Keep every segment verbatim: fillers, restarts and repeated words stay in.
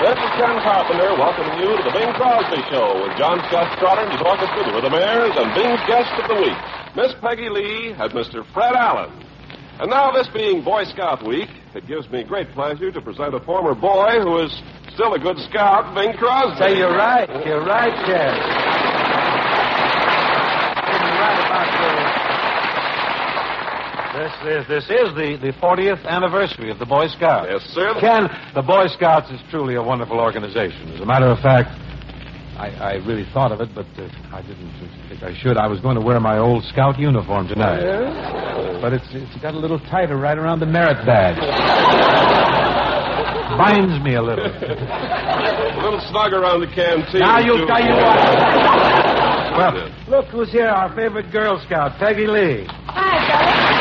This is Ken Carpenter welcoming you to the Bing Crosby Show with John Scott Trotter and his orchestra, the Rhythmaires, and Bing's guest of the week, Miss Peggy Lee and Mister Fred Allen. And now, this being Boy Scout Week, it gives me great pleasure to present a former boy who is still a good scout, Bing Crosby. Say, you're right. You're right, Ken. You're right about the... This is, this is the, the fortieth anniversary of the Boy Scouts. Yes, sir. Ken, the Boy Scouts is truly a wonderful organization. As a matter of fact, I, I really thought of it, but uh, I didn't think I should. I was going to wear my old scout uniform tonight. Yes? But it's it's got a little tighter right around the merit badge. Binds me a little. A little snug around the canteen. Now you'll too. tell you what. Well, look who's here, our favorite Girl Scout, Peggy Lee. Hi, fellas.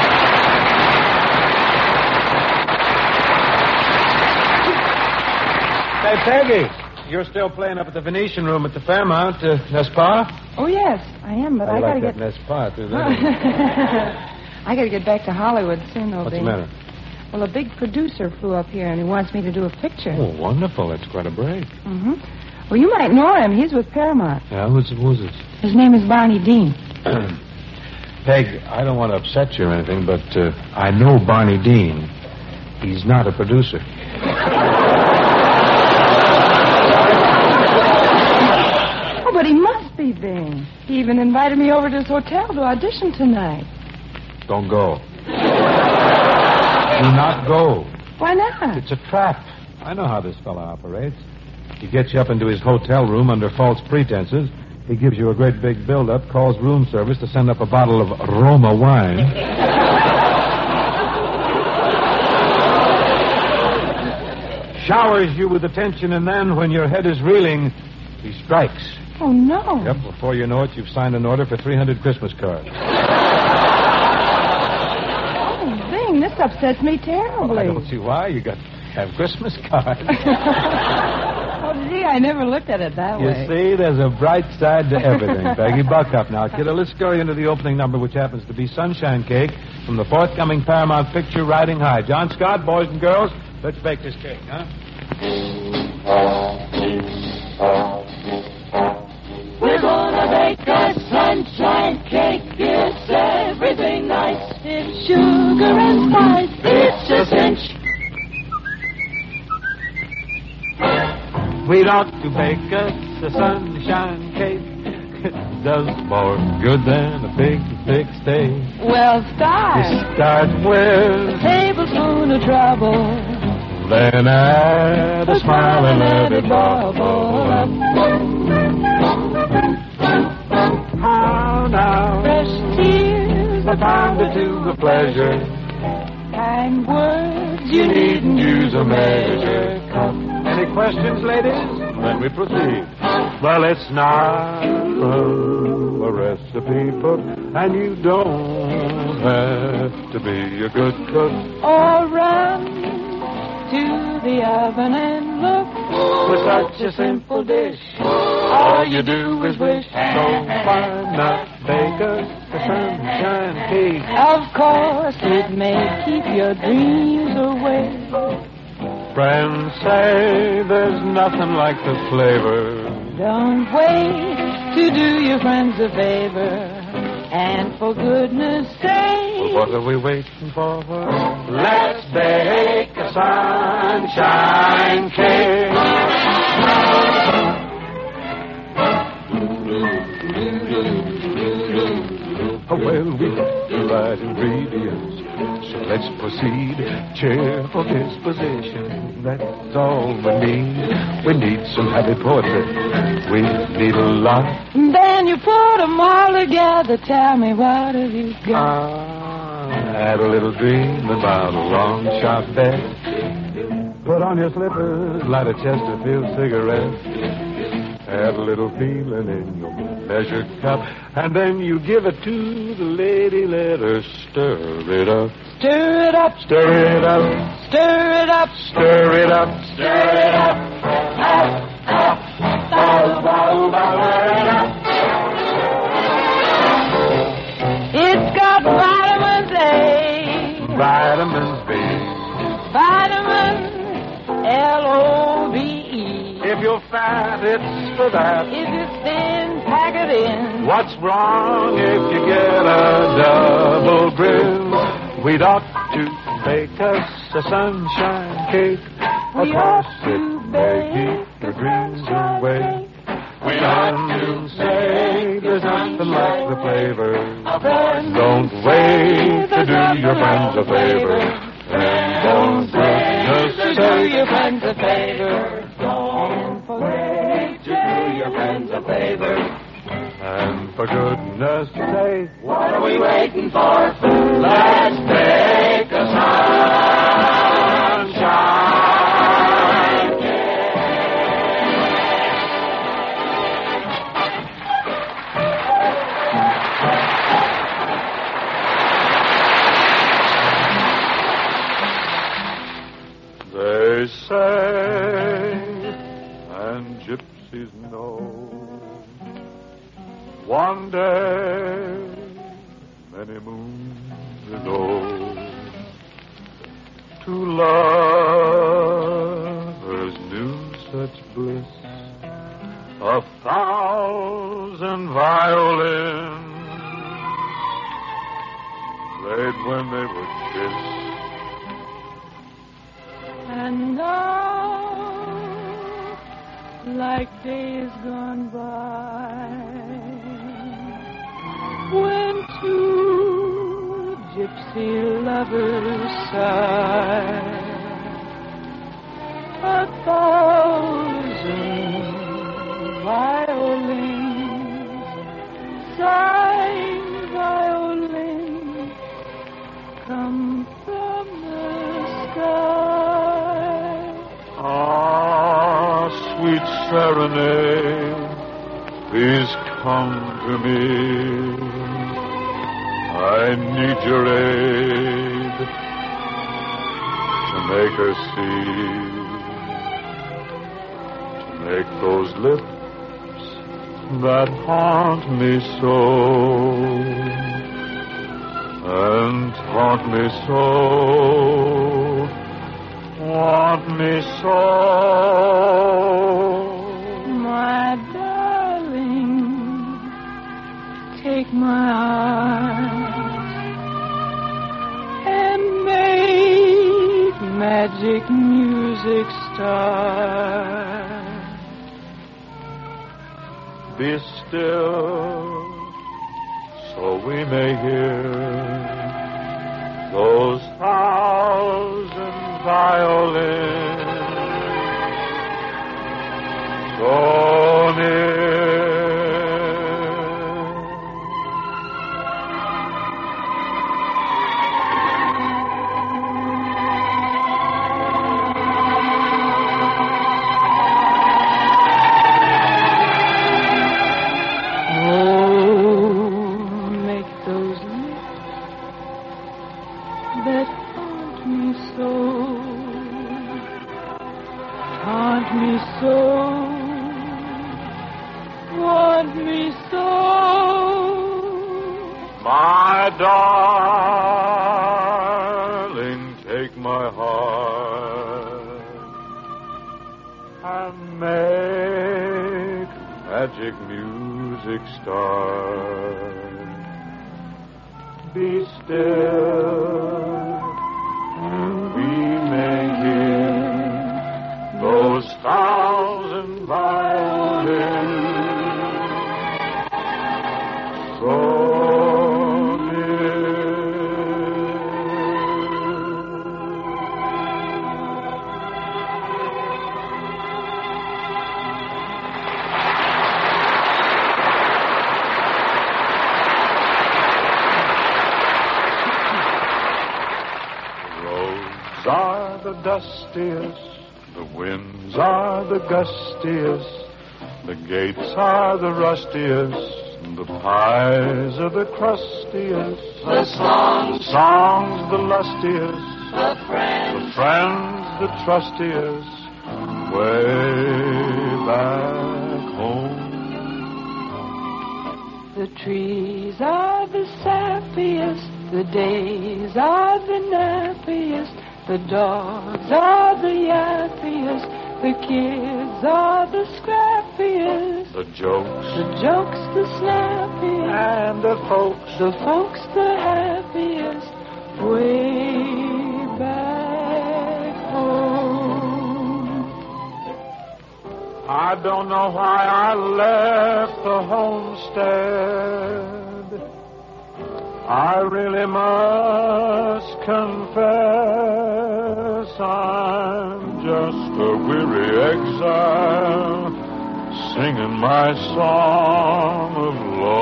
Hey, Peggy, you're still playing up at the Venetian room at the Fairmount, uh, n'est-ce pas? Oh, yes, I am, but I, I gotta like get... that n'est-ce pas, too. I gotta get back to Hollywood soon, though, What's Bing. the matter? Well, a big producer flew up here, and he wants me to do a picture. Oh, wonderful. That's quite a break. Mm-hmm. Well, you might know him. He's with Paramount. Yeah, who's, who's this? His name is Barney Dean. Peg, I don't want to upset you or anything, but uh, I know Barney Dean. He's not a producer. Oh, but he must be, Bing. He even invited me over to his hotel to audition tonight. Don't go. Do not go. Why not? It's a trap. I know how this fellow operates. He gets you up into his hotel room under false pretenses. He gives you a great big build-up, calls room service to send up a bottle of Roma wine. Showers you with attention, and then, when your head is reeling, he strikes. Oh, no. Yep, before you know it, you've signed an order for three hundred Christmas cards. Oh, Bing, this upsets me terribly. Well, I don't see why. You got to have Christmas cards. Oh, gee, I never looked at it that You way. see, there's a bright side to everything, Peggy. Buck up now, kiddo. Let's go into the opening number, which happens to be Sunshine Cake from the forthcoming Paramount picture, Riding High. John Scott, boys and girls, let's bake this cake, huh? We're gonna bake a sunshine cake. It's everything nice. It's sugar and spice. It's a cinch. We'd ought to bake us a sunshine cake. It does more good than a big, big steak. Well, start. You start with, A tablespoon of trouble. then add a smile and let it bubble up. How now? Fresh tears. A pound or two of pleasure. Kind words You needn't use a measure cup. Any questions, ladies? Then we proceed. Well, it's not a recipe book, and you don't have to be a good cook. Or run to the oven and look. With such a simple dish, all you do is wish. So why not bake us a sunshine cake? Of course, it may keep your dreams away. Friends say there's nothing like the flavor. Don't wait to do your friends a favor. And for goodness sake, What are we waiting for? Let's bake a sunshine cake. Oh, well, we got the right ingredients, so let's proceed. Cheerful disposition, that's all we need. We need some happy poetry. We need a lot. then you put them all together. Tell me, what have you got? Ah, had a little dream about a long shot bet. Put on your slippers, light a Chesterfield cigarette. Have a little feeling in your measured cup, and then you give it to the lady. Let her stir it up. Stir it up, Stir it up. stir it up, Stir it up. Stir it up. Up, up. Bow, bow, bow, it up. It's got vitamins A, Vitamins B. vitamins L O V E. If you're fat, it's for that. If you're thin, pack it in. What's wrong if you get a double grill? We'd ought to bake us a sunshine cake. Of We course, ought to it may keep bake the a dreams sunshine away. cake. We ought to say there's nothing like the flavor. Don't wait to do your friends a favor. And don't Say just to do say your friends a favor. Don't forget to do your friends a favor. and for goodness sake, What are we waiting for? Let's make a sunshine cake. they say, and gypsies know, one day, many moons ago, two lovers knew such bliss, a thousand violins played when they would kiss. And now, like days gone by, when two gypsy lovers sigh, a thousand violins, sighing violins, come from the sky. Ah, sweet serenade, please come to me. I need your aid to make her see, to make those lips that haunt me so, and haunt me so, haunt me so. My darling, take my heart and make magic music start. Be still, so we may hear those thousand violins so near. That haunt me so, haunt me so, want me so. My darling, take my heart and make magic music start. Be still, and we may hear those thousand violins so near. Are the dustiest, the winds are the gustiest, the gates are the rustiest, the pies are the crustiest, The songs, songs the lustiest, the friends, the friends the trustiest, way back home. The trees are the sappiest, the days are the nappiest, the dogs are the yappiest, The kids are the scrappiest. The jokes, The jokes the snappiest. and the folks. The folks the happiest. Way back home. I don't know why I left the homestead. I really must confess I'm just a weary exile singing my song of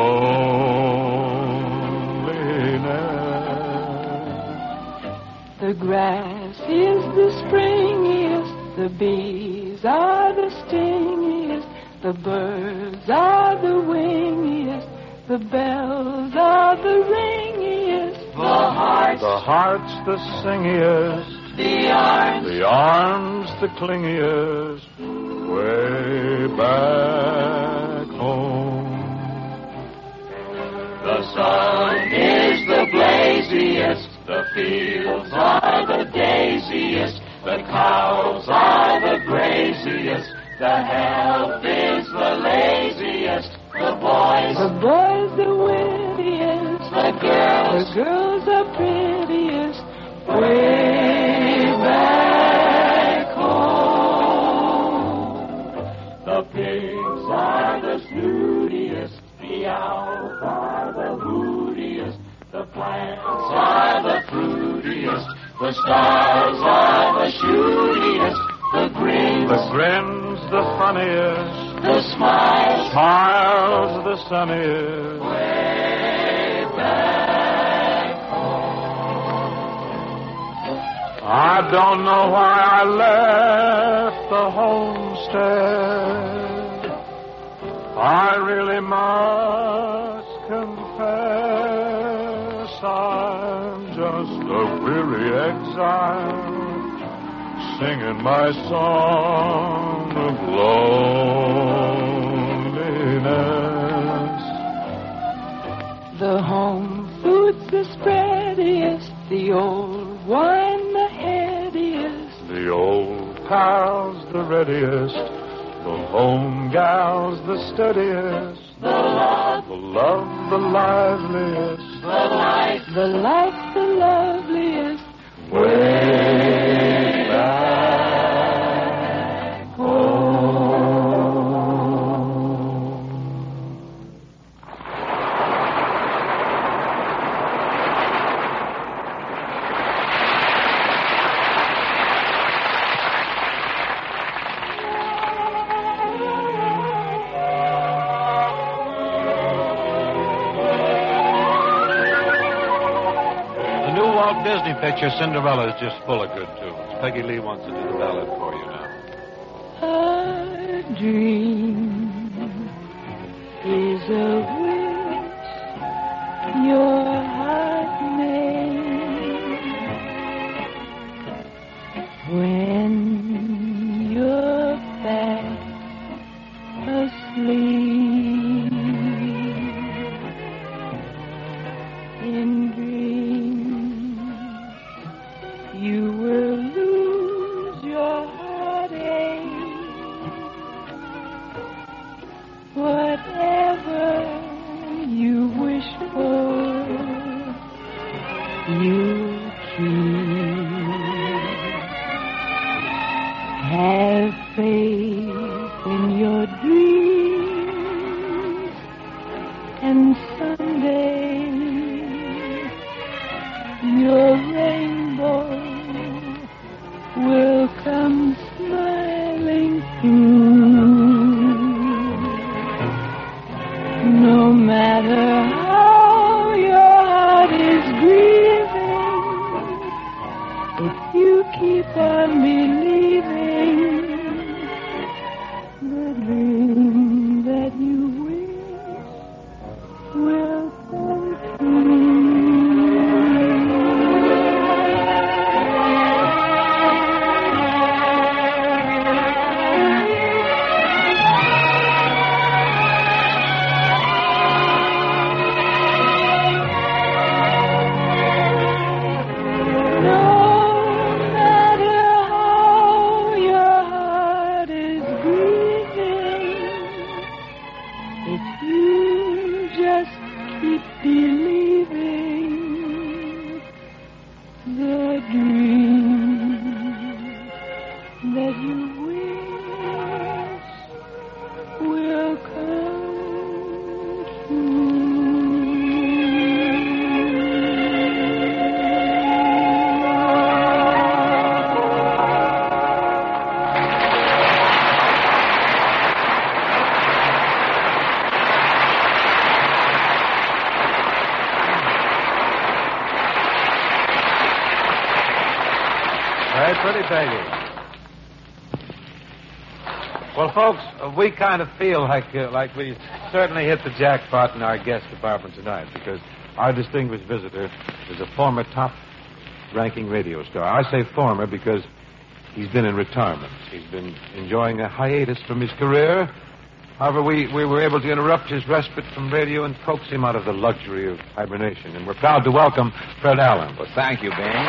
loneliness. The grass is the springiest. The bees are the stingiest. The birds are the wingiest. The bells are the ringiest. The hearts, The heart's the singiest, the arms, the arms the clingiest, way back home. the sun is the blaziest. The fields are the daisiest. The cows are the graziest. The health is the laziest. The boys, The boys the wittiest. the girls, The girls are prettiest. Way back home. the pigs are the snootiest. The owls are the hootiest. The plants are the fruitiest. The stars are the shootiest. The grins, The grin's the funniest, the smiles, smiles the sunniest. way back home. I don't know why I left the homestead. I really must confess I'm just a weary exile singing my song of loneliness. The home food's the spreadiest. The old wine the headiest. The old pal's the readiest, the home gal's the steadiest, The love, the love the liveliest, the life, The life the loveliest. way back home. The new Walt Disney picture, Cinderella, is just full of good tunes. Peggy Lee wants to do the ballad for you now. A dream is a wish your heart made when you're fast asleep. In dreams you will lose your heartache. Whatever you wish for, you keep. Have faith in your dreams, and someday your rainbow will come smiling through. No matter how your heart is grieving, if you keep on believing, the dream that you wish will come true. No matter how your the dream that you wish will come true. Hey, pretty Peggy. Well, folks, uh, we kind of feel like uh, like we certainly hit the jackpot in our guest department tonight because our distinguished visitor is a former top-ranking radio star. I say former because he's been in retirement. He's been enjoying a hiatus from his career. However, we, we were able to interrupt his respite from radio and coax him out of the luxury of hibernation. And we're proud to welcome Fred Allen. Well, thank you, Bing.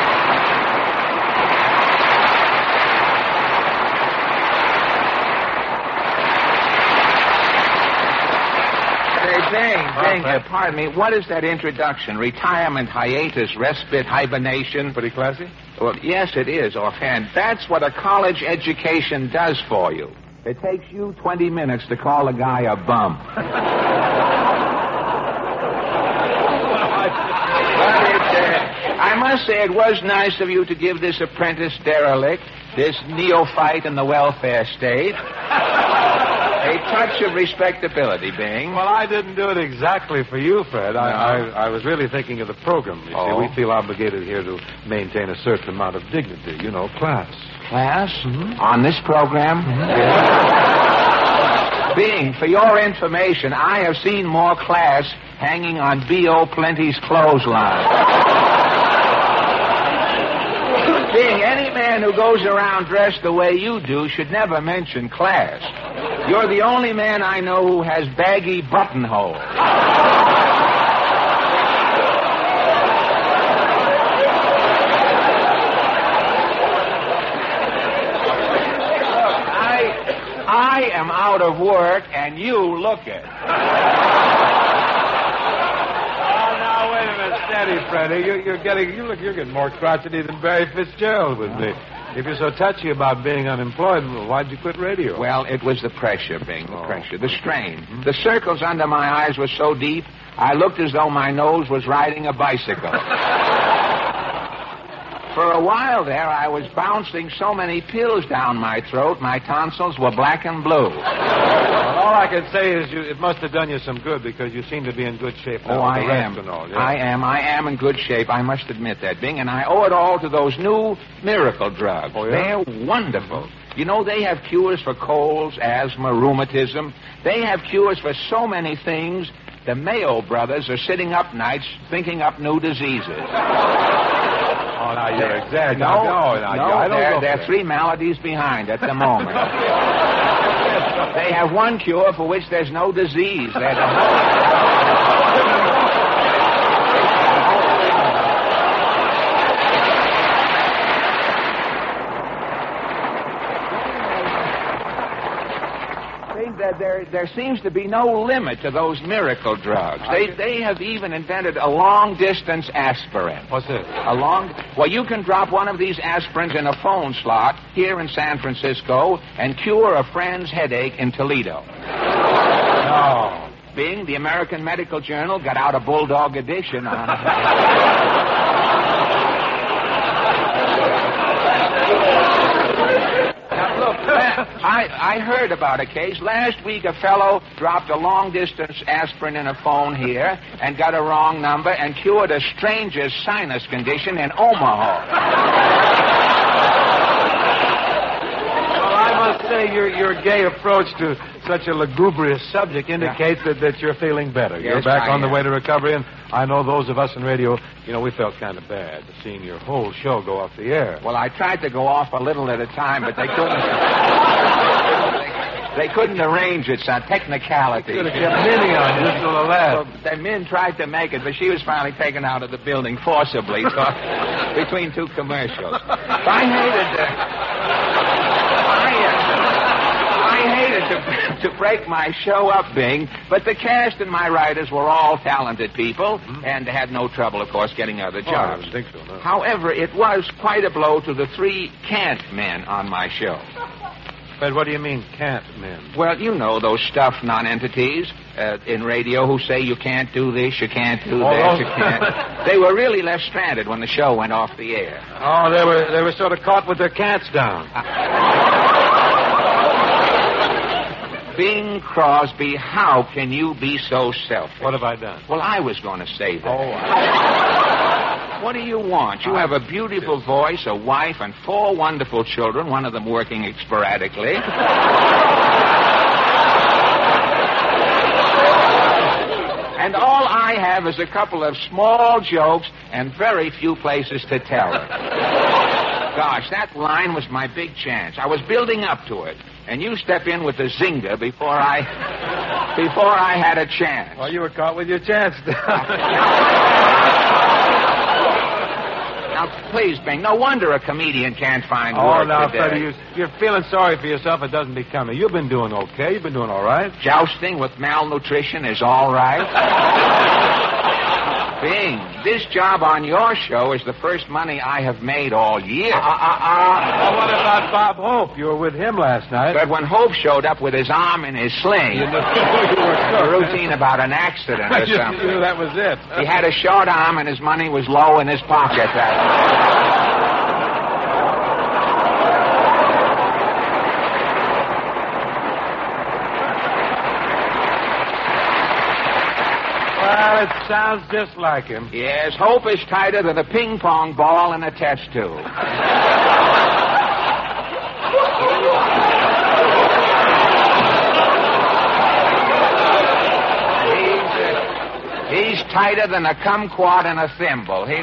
Bing, Bing, uh, pardon me, what is that introduction? Retirement, hiatus, respite, hibernation? Pretty classy? Well, yes, it is, offhand. That's what a college education does for you. It takes you twenty minutes to call a guy a bum. But it, uh, I must say it was nice of you to give this apprentice derelict, this neophyte in the welfare state, a touch of respectability, Bing. Well, I didn't do it exactly for you, Fred. I, No. I, I was really thinking of the program. You Oh. see, we feel obligated here to maintain a certain amount of dignity, you know, class. Class? On this program? Bing, for your information, I have seen more class hanging on B O Plenty's clothesline. Bing, any man who goes around dressed the way you do should never mention class. You're the only man I know who has baggy buttonholes. I, I am out of work, and you look it. Oh, now, wait a minute. Steady, Freddie. You're, you're getting, you look, you're getting more crotchety than Barry Fitzgerald would be. If you're so touchy about being unemployed, well, why'd you quit radio? Well, it was the pressure, Bing, the Oh. pressure, the strain. The circles under my eyes were so deep, I looked as though my nose was riding a bicycle. For a while there, I was bouncing so many pills down my throat, my tonsils were black and blue. Well, all I can say is you, it must have done you some good because you seem to be in good shape now. Oh, with I the rest am. And all, yeah. I am. I am in good shape. I must admit that, Bing. And I owe it all to those new miracle drugs. Oh, yeah? They're wonderful. You know, they have cures for colds, asthma, rheumatism. They have cures for so many things. The Mayo brothers are sitting up nights thinking up new diseases. Oh, now you're exaggerating. No, no, no, no, I don't they're, go they're for three maladies behind at the moment. They have one cure for which there's no disease. They're the That there, there seems to be no limit to those miracle drugs. They, they have even invented a long-distance aspirin. What's this? A long... Well, you can drop one of these aspirins in a phone slot here in San Francisco and cure a friend's headache in Toledo. No. Bing, the American Medical Journal got out a bulldog edition on it. I, I heard about a case. Last week, a fellow dropped a long-distance aspirin in a phone here and got a wrong number and cured a stranger's sinus condition in Omaha. Well, I must say your your gay approach to such a lugubrious subject indicates that, that you're feeling better. You're Yes, back I on the am. way to recovery, and I know those of us in radio, you know, we felt kind of bad seeing your whole show go off the air. Well, I tried to go off a little at a time, but they couldn't. they, they couldn't arrange it. It's a technicality. Could have kept Minnie on just till the last. Well, the men tried to make it, but she was finally taken out of the building forcibly so, between two commercials. I hated uh, I, uh, I I hated to, to break my show up, Bing, but the cast and my writers were all talented people mm-hmm. and had no trouble, of course, getting other jobs. Oh, I don't think so, no. However, it was quite a blow to the three can't men on my show. But what do you mean, can't men? Well, you know those stuffed non-entities uh, in radio who say you can't do this, you can't do oh, that, oh. you can't. They were really left stranded when the show went off the air. Oh, they were they were sort of caught with their cants down. Bing Crosby, how can you be so selfish? What have I done? Well, I was going to say that. Oh, I... What do you want? You have a beautiful voice, a wife, and four wonderful children, one of them working sporadically. And all I have is a couple of small jokes and very few places to tell it. Gosh, that line was my big chance. I was building up to it. And you step in with the zinger before I before I had a chance. Well, you were caught with your chance. Now, please, Bing, no wonder a comedian can't find oh, work now, today. Freddie, you, you're feeling sorry for yourself. It doesn't become you. You've been doing okay. You've been doing all right. Jousting with malnutrition is all right. Bing, this job on your show is the first money I have made all year. Uh, uh, uh, well, what about Bob Hope? You were with him last night. But when Hope showed up with his arm in his sling, you know, you were a routine about an accident or something. You knew that was it. He had a short arm and his money was low in his pocket. That Well, it sounds just like him. Yes, Hope is tighter than a ping pong ball in a test tube. he's, uh, he's tighter than a kumquat in a thimble. He.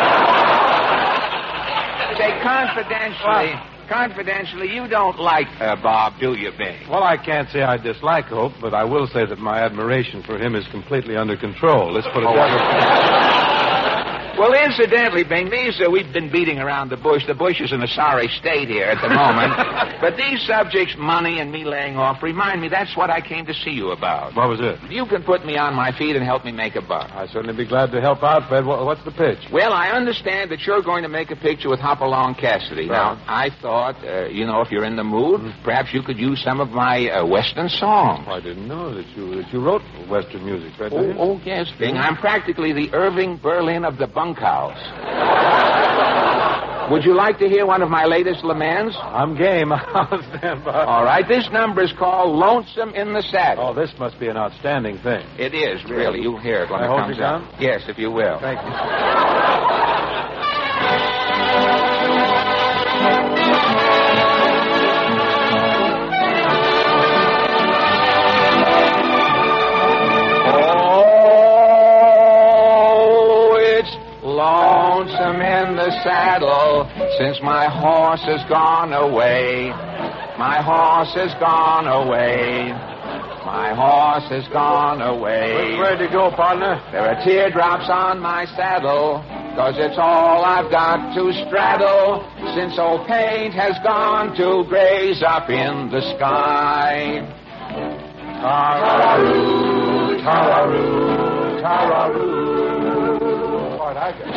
Say confidentially. Well, Confidentially, you don't like uh, Bob, do you, Bing? Well, I can't say I dislike Hope, but I will say that my admiration for him is completely under control. Let's put it that way. Well, incidentally, Bing, these, uh, we've been beating around the bush. The bush is in a sorry state here at the moment. But these subjects, money and me laying off, remind me that's what I came to see you about. What was it? You can put me on my feet and help me make a buck. I'd certainly be glad to help out, Fred. What's the pitch? Well, I understand that you're going to make a picture with Hopalong Cassidy. Right. Now, I thought, uh, you know, if you're in the mood, mm-hmm. perhaps you could use some of my uh, Western songs. Oh, I didn't know that you that you wrote Western music, Fred. Oh, oh yes, Bing. Mm-hmm. I'm practically the Irving Berlin of the bunkhouse. Would you like to hear one of my latest laments? I'm game. I'll stand by. All right. This number is called Lonesome in the Saddle. Oh, this must be an outstanding thing. It is, really. You'll hear it when I it hold comes you down? out. Yes, if you will. Thank you. Lonesome in the saddle since my horse has gone away. My horse has gone away. My horse has gone away. Where'd you go, partner? There are teardrops on my saddle, 'cause it's all I've got to straddle since old Paint has gone to graze up in the sky. Tararoo, tararoo, tararoo. I got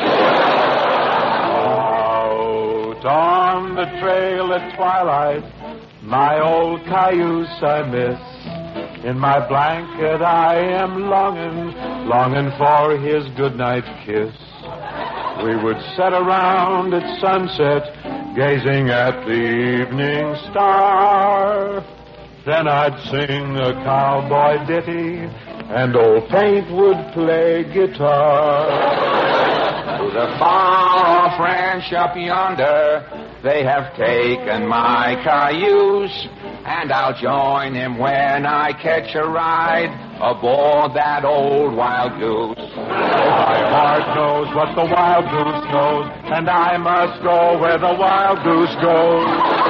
out on the trail at twilight, my old cayuse I miss. In my blanket I am longing, longing for his goodnight kiss. We would sit around at sunset, gazing at the evening star. Then I'd sing a cowboy ditty, and old Paint would play guitar. To the far-off ranch up yonder, they have taken my cayuse, and I'll join him when I catch a ride aboard that old wild goose. My heart knows what the wild goose knows, and I must go where the wild goose goes.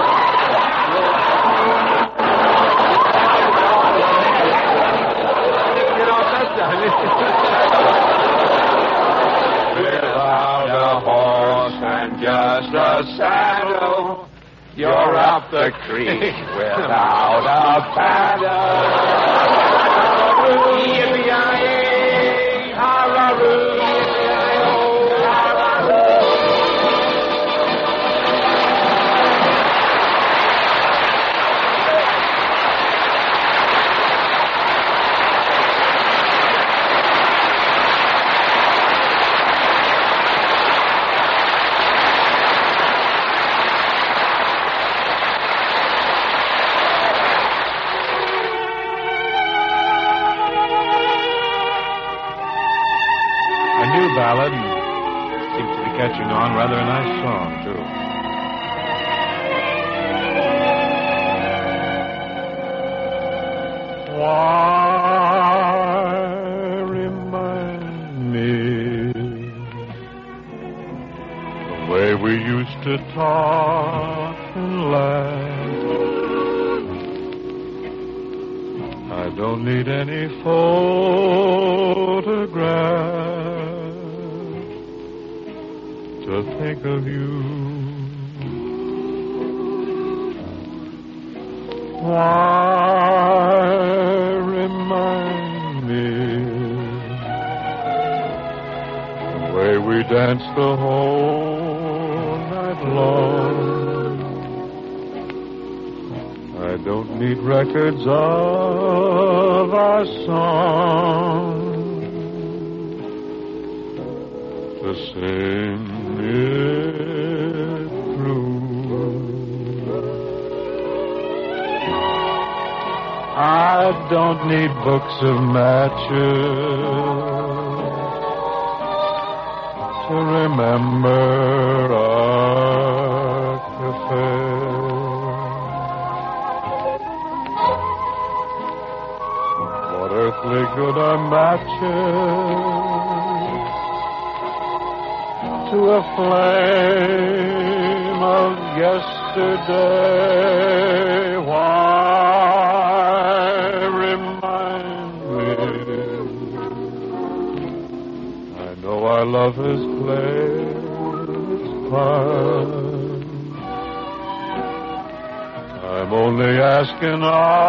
You know, that's Without a horse and just a saddle, you're up the creek without a paddle. Yippee-yi-yi, hurrah-roo, yippee-yi-yi-oh, hurrah-roo. Ballad. Seems to be catching on. Rather a nice song, too. Why remind me the way we used to talk and laugh? I don't need any photograph to think of you. Why remind me the way we danced the whole night long? I don't need records of our song to sing it through. I don't need books of matches to remember our cafe. What earthly good are matches to a flame of yesterday? Why remind me? I know our love has played its part. I'm only asking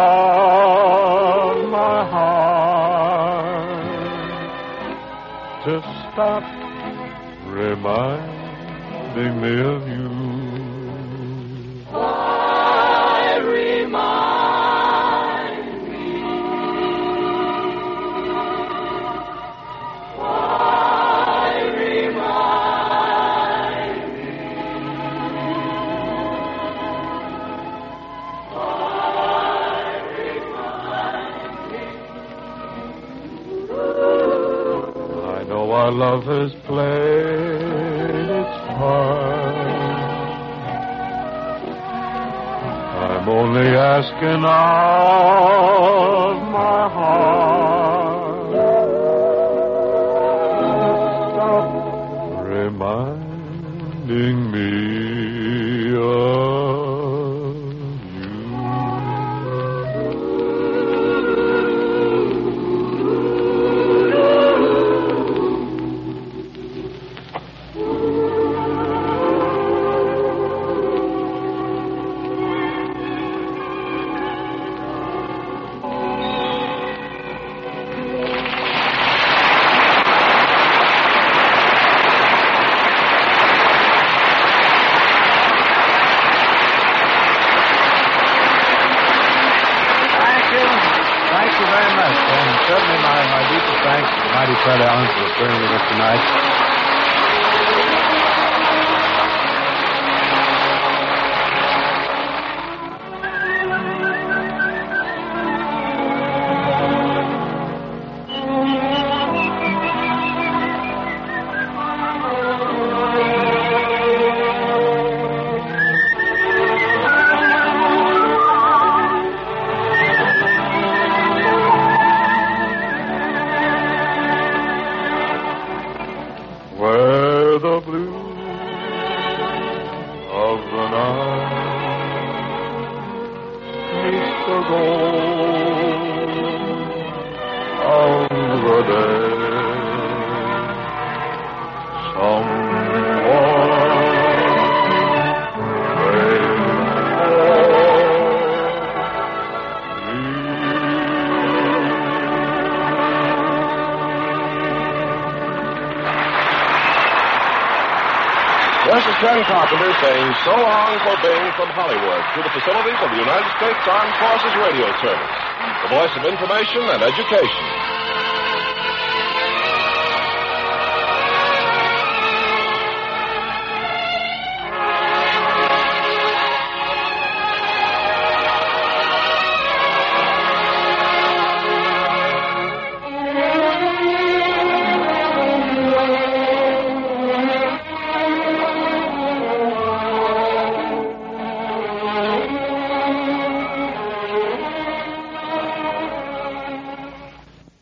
of my heart to stop reminding me of you. Why remind me? Why remind me? Why remind me? I know our love has played its part. I'm only asking of my heart to stop reminding me of you. Certainly my, my deepest thanks to the mighty Fred Allen for appearing with us tonight. This is Ken Carpenter saying so long for Bing from Hollywood to the facilities of the United States Armed Forces Radio Service, the voice of information and education.